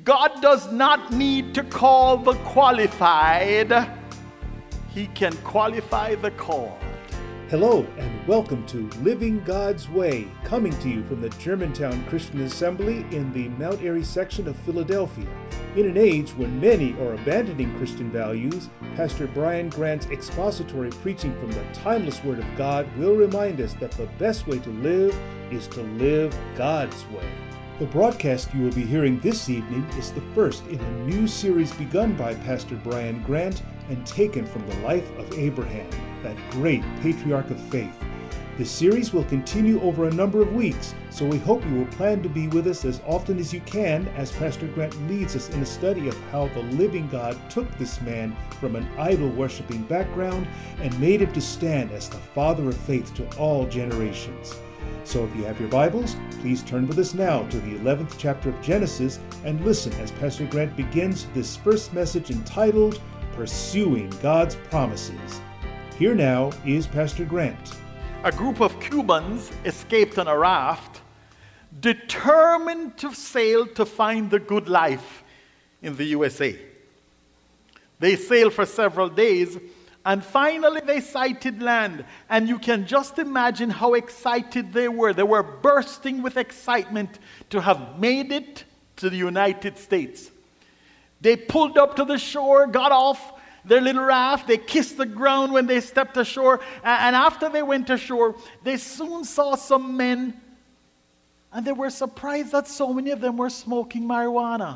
God does not need to call the qualified. He can qualify the called. Hello and welcome to Living God's Way, coming to you from the Germantown Christian Assembly in the Mount Airy section of Philadelphia. In an age when many are abandoning Christian values, Pastor Brian Grant's expository preaching from the timeless Word of God will remind us that the best way to live is to live God's way. The broadcast you will be hearing this evening is the first in a new series begun by Pastor Brian Grant and taken from the life of Abraham, that great patriarch of faith. The series will continue over a number of weeks, so we hope you will plan to be with us as often as you can as Pastor Grant leads us in a study of how the living God took this man from an idol-worshiping background and made him to stand as the father of faith to all generations. So if you have your Bibles, please turn with us now to the 11th chapter of Genesis and listen as Pastor Grant begins this first message entitled, Pursuing God's Promises. Here now is Pastor Grant. A group of Cubans escaped on a raft, determined to sail to find the good life in the USA. They sailed for several days, and finally they sighted land. And you can just imagine how excited they were. They were bursting with excitement to have made it to the United States. They pulled up to the shore, got off their little raft. They kissed the ground when they stepped ashore. And after they went ashore, they soon saw some men. And they were surprised that so many of them were smoking marijuana.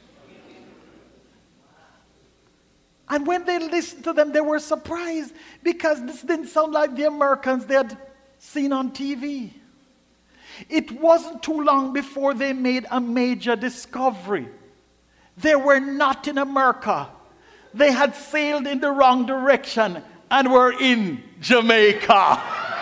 And when they listened to them, they were surprised because this didn't sound like the Americans they had seen on TV. It wasn't too long before they made a major discovery. They were not in America. They had sailed in the wrong direction and were in Jamaica.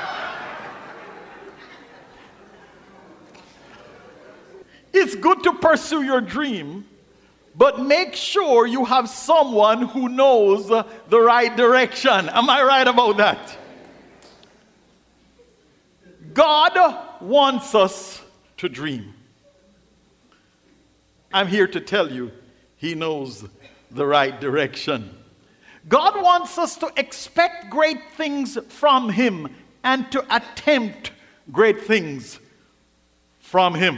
It's good to pursue your dream, but make sure you have someone who knows the right direction. Am I right about that? God wants us to dream. I'm here to tell you, He knows the right direction. God wants us to expect great things from Him and to attempt great things from Him.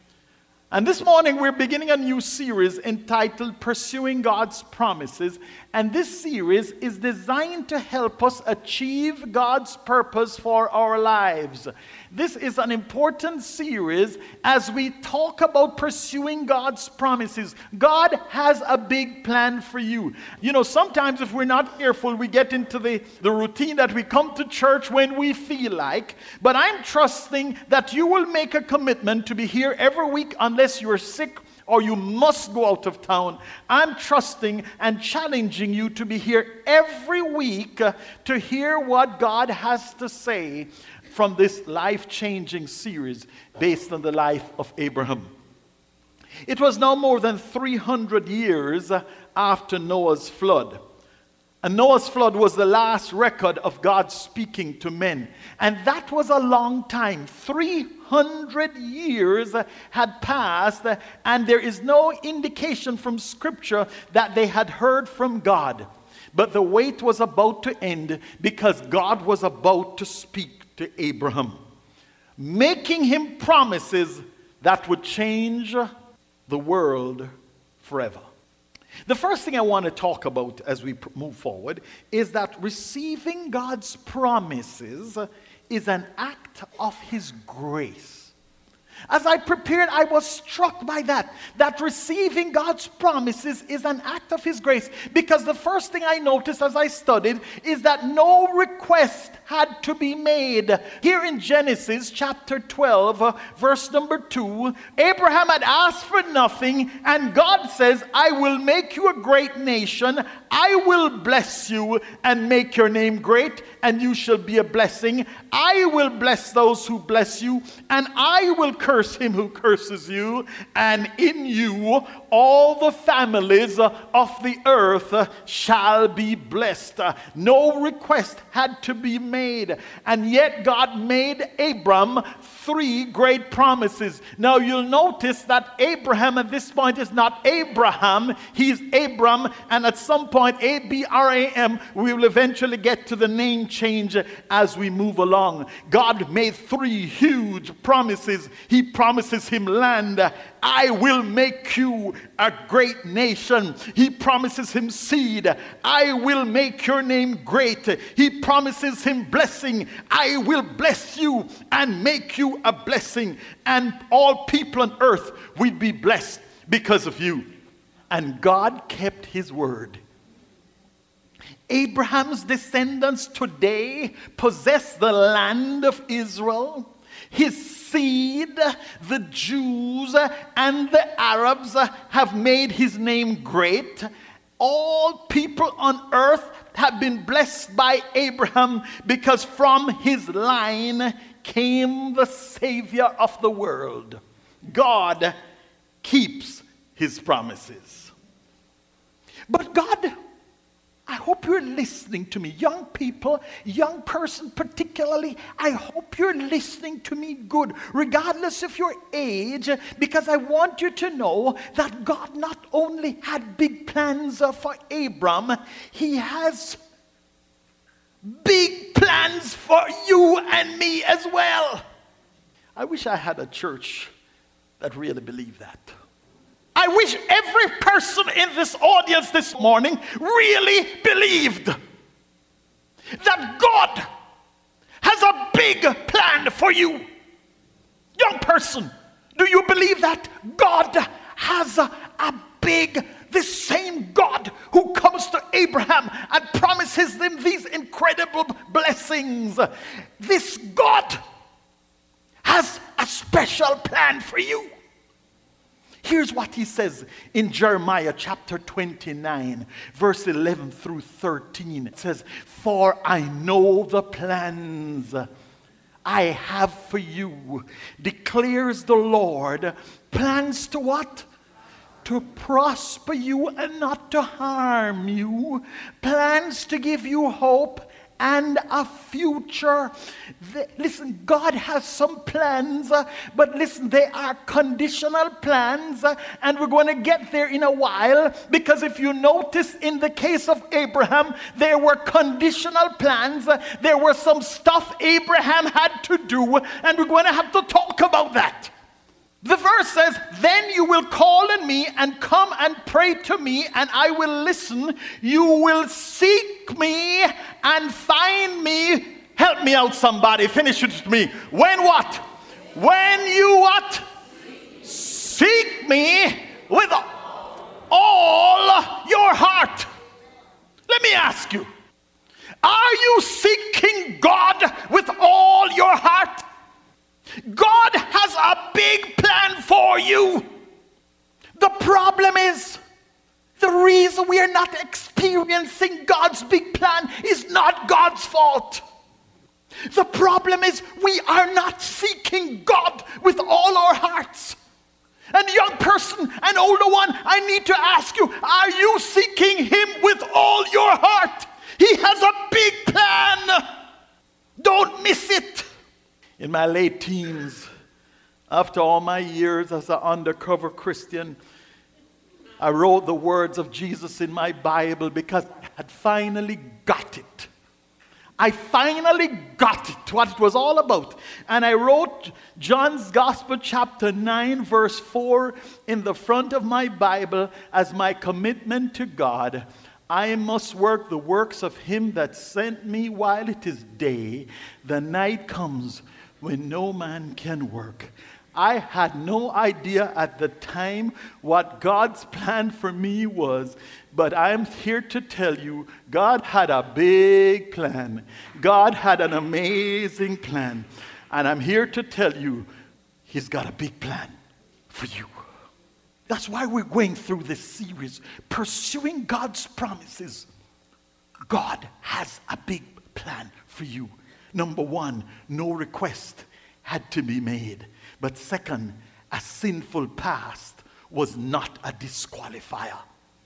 And this morning we're beginning a new series entitled Pursuing God's Promises. And this series is designed to help us achieve God's purpose for our lives. This is an important series as we talk about pursuing God's promises. God has a big plan for you. You know, sometimes if we're not careful, we get into the routine that we come to church when we feel like. But I'm trusting that you will make a commitment to be here every week unless you're sick or you must go out of town. I'm trusting and challenging you to be here every week to hear what God has to say from this life-changing series based on the life of Abraham. It was now more than 300 years after Noah's flood. And Noah's flood was the last record of God speaking to men. And that was a long time. 300 years had passed, and there is no indication from Scripture that they had heard from God. But the wait was about to end because God was about to speak to Abraham, making him promises that would change the world forever. The first thing I want to talk about as we move forward is that receiving God's promises is an act of His grace. As I prepared, I was struck by that receiving God's promises is an act of His grace. Because the first thing I noticed as I studied is that no request had to be made. Here in Genesis chapter 12, verse number 2, Abraham had asked for nothing, and God says, I will make you a great nation. I will bless you and make your name great, and you shall be a blessing. I will bless those who bless you, and I will curse him who curses you, and in you all the families of the earth shall be blessed. No request had to be made, and yet God made Abram three great promises. Now you'll notice that Abraham at this point is not Abraham, he's Abram, and at some point, Abram, we will eventually get to the name change as we move along. God made three huge promises. He promises him land. I will make you a great nation. He promises him seed. I will make your name great. He promises him blessing. I will bless you and make you a blessing. And all people on earth will be blessed because of you. And God kept his word. Abraham's descendants today possess the land of Israel. His seed, the Jews and the Arabs, have made his name great. All people on earth have been blessed by Abraham because from his line came the Savior of the world. God keeps his promises. But God, I hope you're listening to me. Young people, young person particularly, I hope you're listening to me good, regardless of your age, because I want you to know that God not only had big plans for Abram, he has big plans for you and me as well. I wish I had a church that really believed that. I wish every person in this audience this morning really believed that God has a big plan for you. Young person, do you believe that God has a big, this same God who comes to Abraham and promises him these incredible blessings, this God has a special plan for you? Here's what he says in Jeremiah chapter 29, verse 11 through 13. It says, "For I know the plans I have for you, declares the Lord." Plans to what? To prosper you and not to harm you. Plans to give you hope and a future. Listen, God has some plans, but listen, they are conditional plans, and we're going to get there in a while, because if you notice in the case of Abraham, there were conditional plans. There were some stuff Abraham had to do, and we're going to have to talk about that. The verse says, "Then you will call on me and come and pray to me, and I will listen. You will seek me and find me." Help me out, somebody. Finish it with me. When what? When you what? Seek me with all your heart. Let me ask you, are you seeking God with all your heart? God has a big plan for you. The problem is, the reason we are not experiencing God's big plan is not God's fault. The problem is we are not seeking God with all our hearts. And young person, an older one, I need to ask you, are you seeking him with all your heart? He has a big plan. Don't miss it. In my late teens, after all my years as an undercover Christian, I wrote the words of Jesus in my Bible because I had finally got it. I finally got it, what it was all about. And I wrote John's Gospel chapter 9 verse 4 in the front of my Bible as my commitment to God. I must work the works of him that sent me while it is day. The night comes when no man can work. I had no idea at the time what God's plan for me was, but I'm here to tell you, God had a big plan. God had an amazing plan. And I'm here to tell you, he's got a big plan for you. That's why we're going through this series, Pursuing God's Promises. God has a big plan for you. Number one, no request had to be made. But second, a sinful past was not a disqualifier.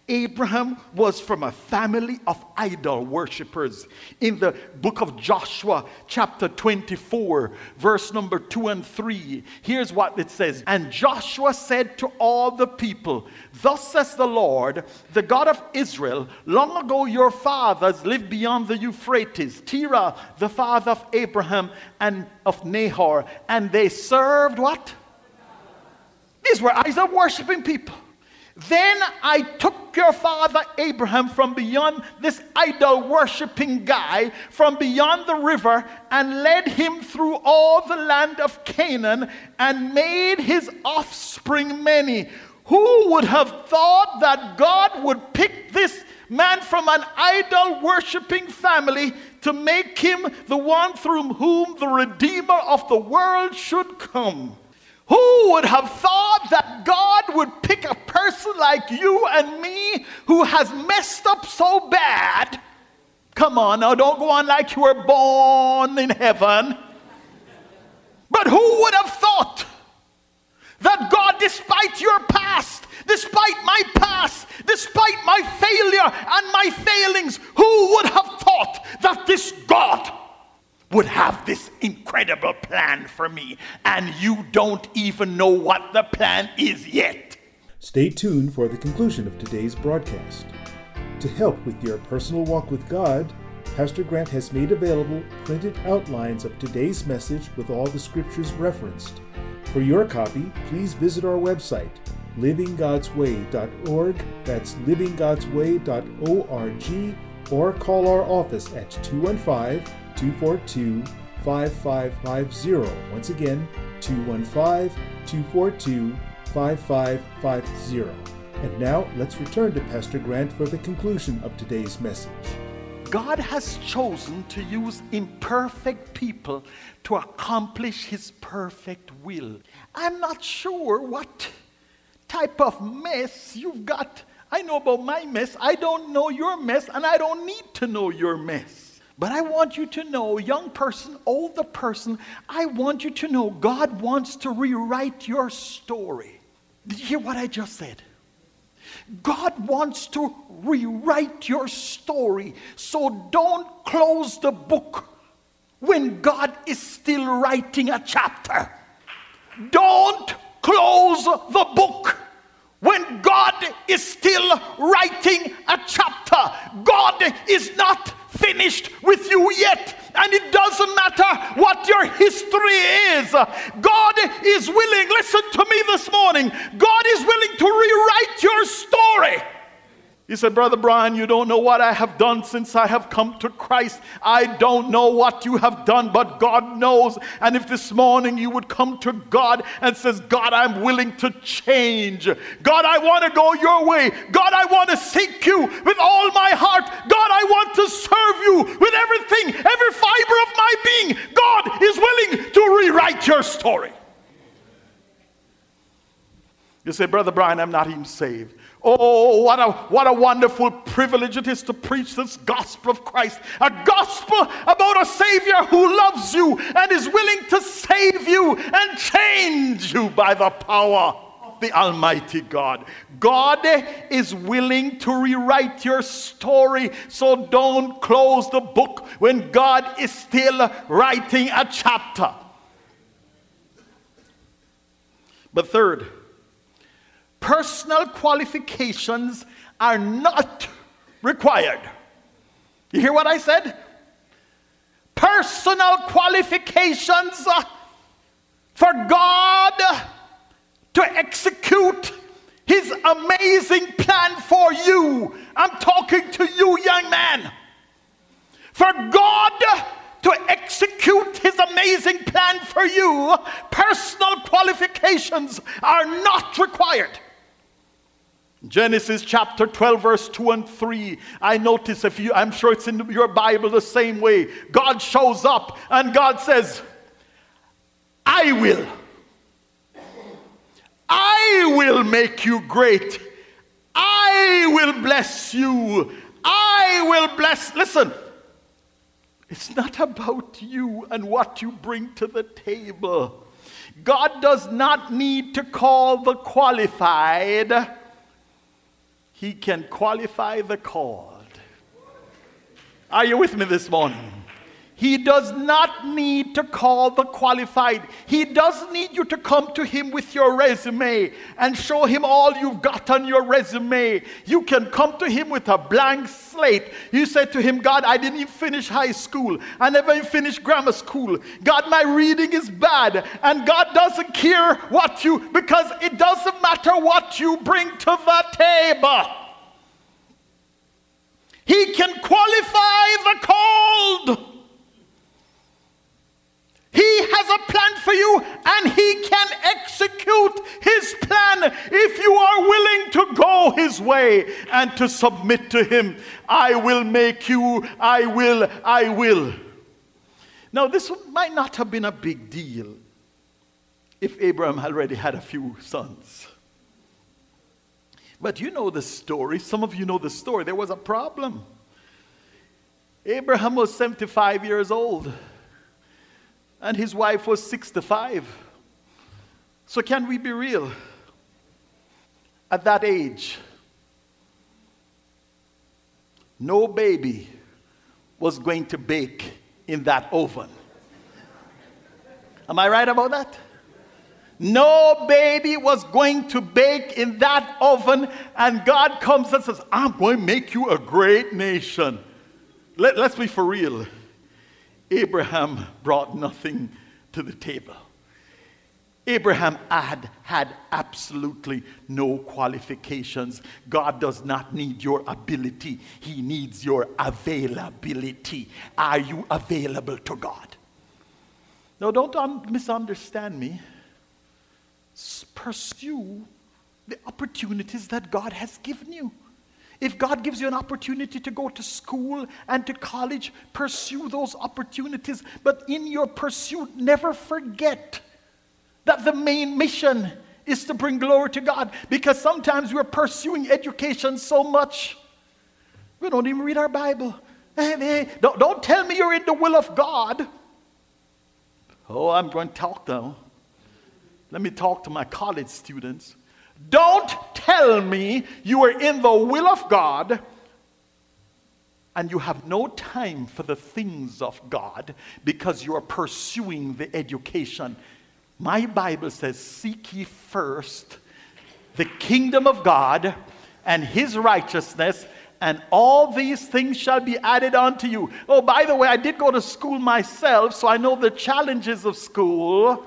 Abraham was from a family of idol worshippers. In the book of Joshua, chapter 24, verse number 2 and 3, here's what it says. And Joshua said to all the people, thus says the Lord, the God of Israel, long ago your fathers lived beyond the Euphrates, Terah, the father of Abraham and of Nahor, and they served what? These were idol worshiping people. Then I took your father Abraham from beyond this idol worshiping guy, from beyond the river, and led him through all the land of Canaan and made his offspring many. Who would have thought that God would pick this man from an idol worshiping family to make him the one through whom the Redeemer of the world should come? Who would have thought that God would pick a person like you and me who has messed up so bad? Come on, now don't go on like you were born in heaven. But who would have thought that God, despite your past, despite my past, despite my failure and my failings, who would have thought that this God would have this incredible plan for me, and you don't even know what the plan is yet? Stay tuned for the conclusion of today's broadcast. To help with your personal walk with God, Pastor Grant has made available printed outlines of today's message with all the scriptures referenced. For your copy, please visit our website, livinggodsway.org. That's livinggodsway.org, or call our office at 215-242-5550. Once again, 215-242-5550. And now let's return to Pastor Grant for the conclusion of today's message. God has chosen to use imperfect people to accomplish his perfect will. I'm not sure what type of mess you've got. I know about my mess. I don't know your mess, and I don't need to know your mess. But I want you to know, young person, older person, I want you to know God wants to rewrite your story. Did you hear what I just said? God wants to rewrite your story. So don't close the book when God is still writing a chapter. Don't close the book when God is still writing a chapter. God is not finished with you yet. And it doesn't matter what your history is. God is willing, listen to me this morning, God is willing to rewrite your story. You said, Brother Brian, you don't know what I have done since I have come to Christ. I don't know what you have done, but God knows. And if this morning you would come to God and says, God, I'm willing to change. God, I want to go your way. God, I want to seek you with all my heart. God, I want to serve you with everything, every fiber of my being. God is willing to rewrite your story. You say, Brother Brian, I'm not even saved. Oh, what a wonderful privilege it is to preach this gospel of Christ. A gospel about a Savior who loves you and is willing to save you and change you by the power of the Almighty God. God is willing to rewrite your story, so don't close the book when God is still writing a chapter. But third, personal qualifications are not required. You hear what I said? Personal qualifications for God to execute his amazing plan for you. I'm talking to you, young man. For God to execute his amazing plan for you, personal qualifications are not required. Genesis chapter 12, verse 2 and 3. I notice I'm sure it's in your Bible the same way. God shows up and God says, I will make you great. I will bless you. I will bless. Listen, it's not about you and what you bring to the table. God does not need to call the qualified. He can qualify the called. Are you with me this morning? He does not need to call the qualified. He doesn't need you to come to him with your resume and show him all you've got on your resume. You can come to him with a blank slate. You say to him, God, I didn't even finish high school. I never even finished grammar school. God, my reading is bad. And God doesn't care what you, because it doesn't matter what you bring to the table. He can qualify the called. He has a plan for you, and he can execute his plan if you are willing to go his way and to submit to him. I will make you, I will. Now, this might not have been a big deal if Abraham already had a few sons. But you know the story. Some of you know the story. There was a problem. Abraham was 75 years old. And his wife was 65. So can we be real? At that age, no baby was going to bake in that oven. Am I right about that? No baby was going to bake in that oven, and God comes and says, I'm going to make you a great nation. Let's be for real. Abraham brought nothing to the table. Abraham had absolutely no qualifications. God does not need your ability. He needs your availability. Are you available to God? Now, don't misunderstand me. Pursue the opportunities that God has given you. If God gives you an opportunity to go to school and to college, pursue those opportunities. But in your pursuit, never forget that the main mission is to bring glory to God. Because sometimes we're pursuing education so much, we don't even read our Bible. Hey, don't tell me you're in the will of God. Oh, I'm going to talk now. Let me talk to my college students. Don't tell me you are in the will of God and you have no time for the things of God because you are pursuing the education. My Bible says, seek ye first the kingdom of God and his righteousness, and all these things shall be added unto you. Oh, by the way, I did go to school myself, so I know the challenges of school.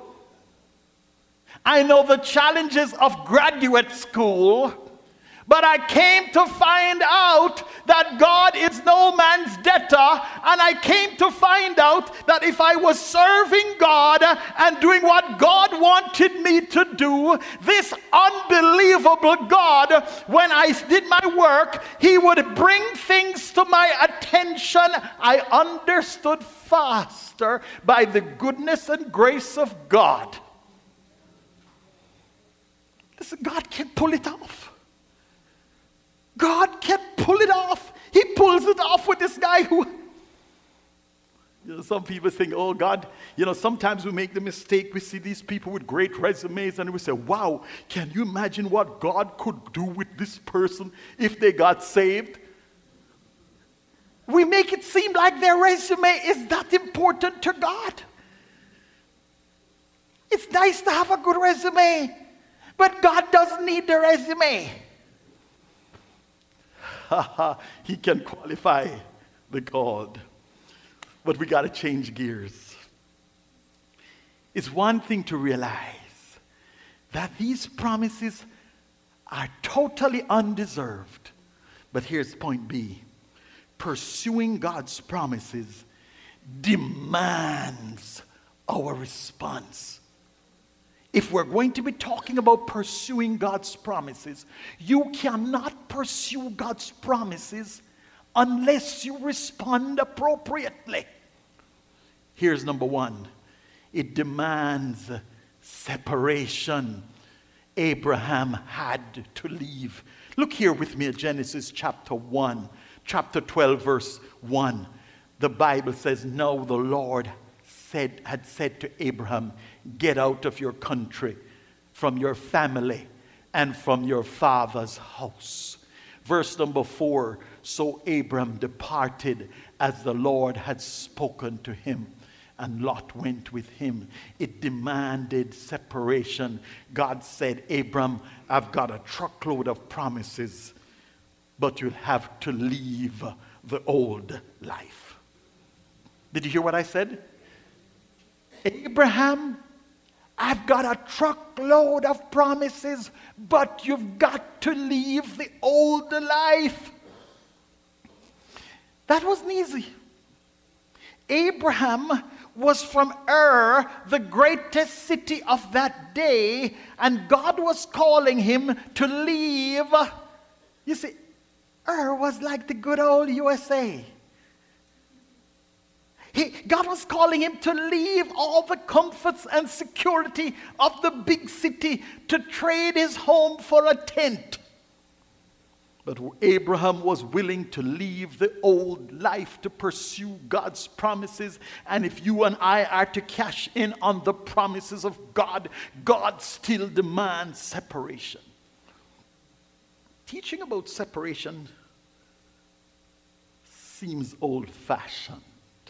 I know the challenges of graduate school, but I came to find out that God is no man's debtor, and I came to find out that if I was serving God and doing what God wanted me to do, this unbelievable God, when I did my work, he would bring things to my attention I understood faster by the goodness and grace of God. Listen, God can pull it off. God can pull it off. He pulls it off with this guy who, some people think, oh God, sometimes we make the mistake. We see these people with great resumes and we say, wow, can you imagine what God could do with this person if they got saved? We make it seem like their resume is that important to God. It's nice to have a good resume. But God doesn't need the resume. He can qualify the called. But we got to change gears. It's one thing to realize that these promises are totally undeserved. But here's point B. Pursuing God's promises demands our response. If we're going to be talking about pursuing God's promises, you cannot pursue God's promises unless you respond appropriately. Here's number one. It demands separation. Abraham had to leave. Look here with me at Genesis chapter 1, chapter 12, verse 1. The Bible says, now the Lord had said to Abraham, get out of your country, from your family, and from your father's house. Verse number 4, so Abram departed as the Lord had spoken to him, and Lot went with him. It demanded separation. God said, Abram, I've got a truckload of promises, but you'll have to leave the old life. Did you hear what I said? Abraham, I've got a truckload of promises, but you've got to leave the old life. That wasn't easy. Abraham was from Ur, the greatest city of that day, and God was calling him to leave. You see, Ur was like the good old USA. God was calling him to leave all the comforts and security of the big city to trade his home for a tent. But Abraham was willing to leave the old life to pursue God's promises. And if you and I are to cash in on the promises of God, God still demands separation. Teaching about separation seems old-fashioned.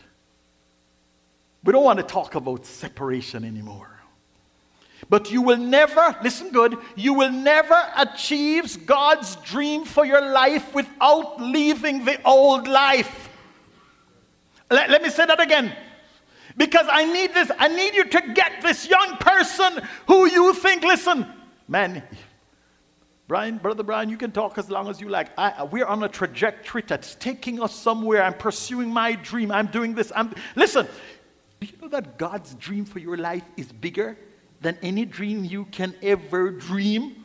We don't want to talk about separation anymore. But you will never, listen good, you will never achieve God's dream for your life without leaving the old life. Let me say that again. Because I need this, I need you to get this young person who you think, listen, man, Brother Brian, you can talk as long as you like. We're on a trajectory that's taking us somewhere. I'm pursuing my dream. I'm doing this. Listen. Do you know that God's dream for your life is bigger than any dream you can ever dream?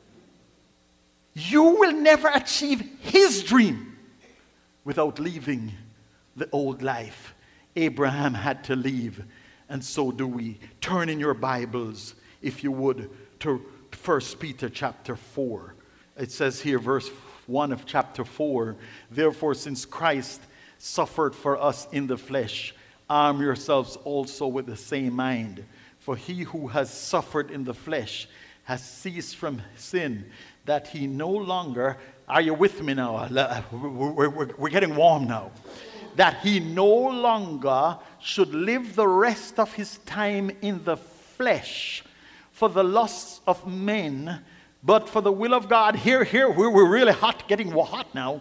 You will never achieve His dream without leaving the old life. Abraham had to leave, and so do we. Turn in your Bibles, if you would, to 1 Peter chapter 4. It says here, verse 1 of chapter 4, therefore, since Christ suffered for us in the flesh, arm yourselves also with the same mind. For he who has suffered in the flesh has ceased from sin, that he no longer, are you with me now? We're getting warm now. That he no longer should live the rest of his time in the flesh for the lusts of men, but for the will of God. Here, we're really hot, getting hot now.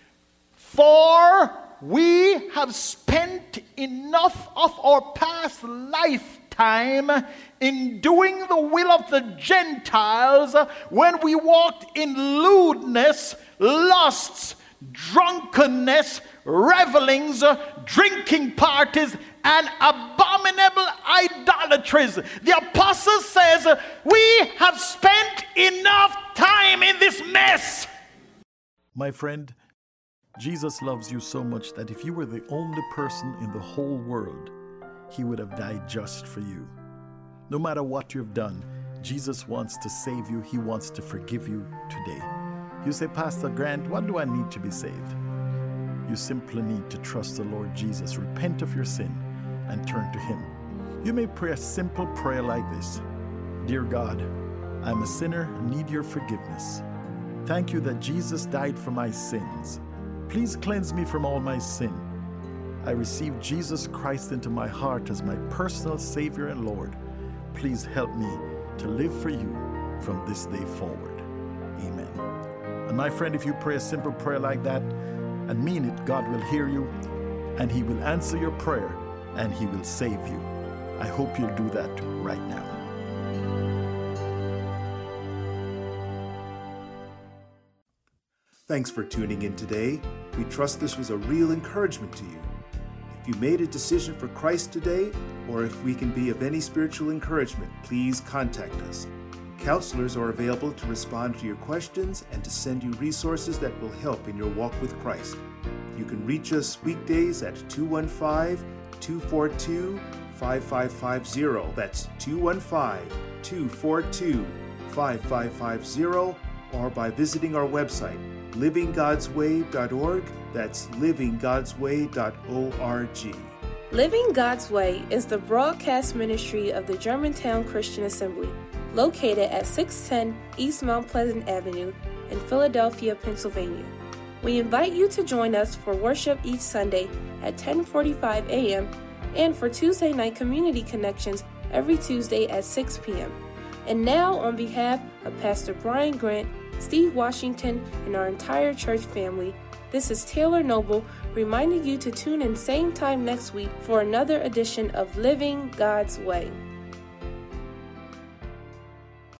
For we have spent enough of our past lifetime in doing the will of the Gentiles when we walked in lewdness, lusts, drunkenness, revelings, drinking parties, and abominable idolatries. The apostle says, we have spent enough time in this mess. My friend, Jesus loves you so much that if you were the only person in the whole world, He would have died just for you. No matter what you've done, Jesus wants to save you. He wants to forgive you today. You say, Pastor Grant, what do I need to be saved? You simply need to trust the Lord Jesus, repent of your sin, and turn to Him. You may pray a simple prayer like this. Dear God, I'm a sinner and need your forgiveness. Thank you that Jesus died for my sins. Please cleanse me from all my sin. I receive Jesus Christ into my heart as my personal Savior and Lord. Please help me to live for you from this day forward. Amen. And my friend, if you pray a simple prayer like that and mean it, God will hear you and He will answer your prayer and He will save you. I hope you'll do that right now. Thanks for tuning in today. We trust this was a real encouragement to you. If you made a decision for Christ today, or if we can be of any spiritual encouragement, please contact us. Counselors are available to respond to your questions and to send you resources that will help in your walk with Christ. You can reach us weekdays at 215-242-5550. That's 215-242-5550, or by visiting our website, livinggodsway.org. That's livinggodsway.org. Living God's Way is the broadcast ministry of the Germantown Christian Assembly, located at 610 East Mount Pleasant Avenue, in Philadelphia, Pennsylvania. We invite you to join us for worship each Sunday at 10:45 a.m. and for Tuesday night community connections every Tuesday at 6 p.m. And now, on behalf of Pastor Brian Grant, Steve Washington, and our entire church family, this is Taylor Noble reminding you to tune in same time next week for another edition of Living God's Way.